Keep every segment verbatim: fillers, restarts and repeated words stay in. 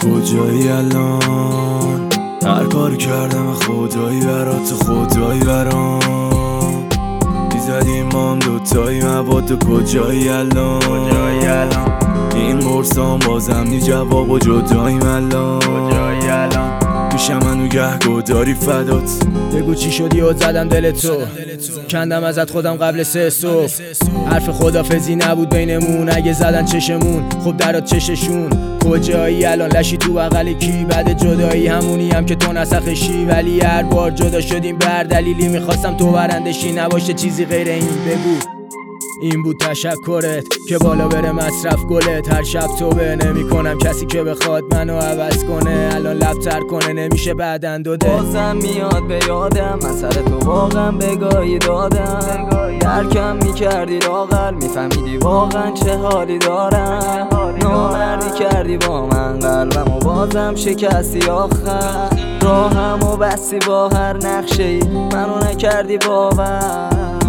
کجایی الان؟ هر کاری کردم خدایی برات تو خدایی برام میزدیم ما هم دوتایی مباد تو کجایی الان؟ کجایی الان؟ این قرصان بازم نی جواب و جداییم الان کجایی الان؟ پیشم منو گهگو داری فدات بگو چی شدی و زدم دل تو کندم ازت خودم قبل سه صبح حرف خدافزی نبود بینمون اگه زدن چشمون خب درات چششون کجایی الان؟ لشی تو بغل کی؟ بعد جدایی همونی هم که تو نسخشی ولی هر بار جدا شدیم بر دلیلی میخواستم تو برندشی نباشه چیزی غیر این. بگو این بود تشکرت که بالا بره مصرف گلت هر شب توبه نمی کنم کسی که بخواد منو عوض کنه الان لب تر کنه نمیشه بعدن دوده بازم میاد به یادم من سر تو واقعا بگاهی دادم درکم میکردی لاغر میفهمیدی واقعا چه حالی دارم نامردی کردی با من قلبم و بازم شکستی آخر راهم و بستی با هر نقشه ای منو نکردی باور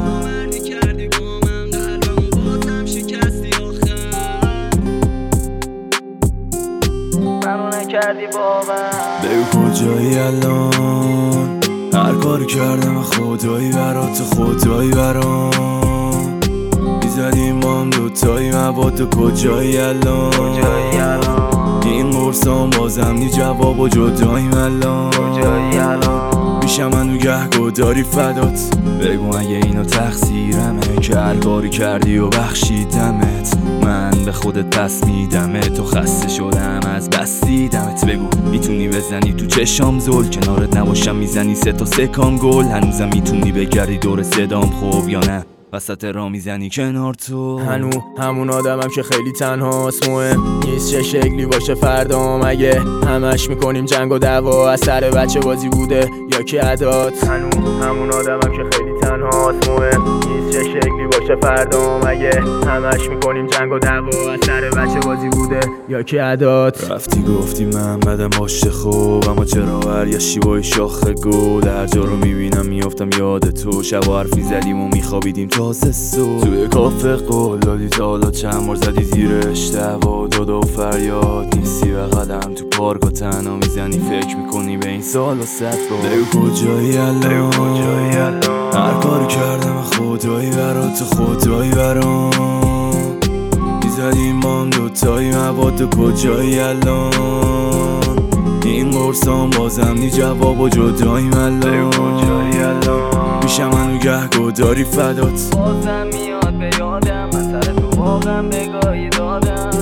کردی باور. بگو کجایی الان؟ هر کاری کردم خدایی برات تو خدایی برام میزدیم ما هم دوتایی مباد تو کجایی الان؟ کجایی الان؟ این قرصان بازم نی جواب و جداییم الان کجایی الان؟ پیشم منو گهگو داری فدات بگو اگه اینو تقصیرمه که هر کاری کردی و بخشیدمت من به خودت پس میدمت تو خسته شدم از بس دیدمت بگو میتونی بزنی تو چشام زل کنارت نباشم میزنی سه تا سکام گل هنوزم میتونی بگردی دور صدام خوب یا نه وسط را میزنی کنار تو هنو همون آدمم که خیلی تنهاست مهم نیست چه شکلی باشه فردام اگه همش میکنیم جنگ و دعوا از سر بچه بازی بوده یا که عدات هنو همون آدمم که خیلی تنهاست مهم نیست چه شکلی باشه فردام اگه همش میکنیم جنگ و دعوا از سر بچه بازی بوده یا که عدات رفتی گفتی من بدم باشه خوب اما چرا هر یه شیبای شاخ گل هر جا رو میبینم میافتم یاد تو شب و حرفی زدیم و میخوابیدیم تازه سو توی کافه قول دادی تا حالا چند بار زدی زیرش دعوا داد و فریاد نیستی بغلم تو پارک و تنها میزنی فکر میکنی به این سال و صد بار بگو کجایی الان؟ هر کاری کردم خدایی برات تو خدایی برام میزدیم ما هم دوتایی مباد تو کجایی الان؟ این قرصان بازم نی جواب و جداییم الان پیشم منو گهگو داری فدات بازم میاد به یادم من سر تو واقعا بگاهی دادم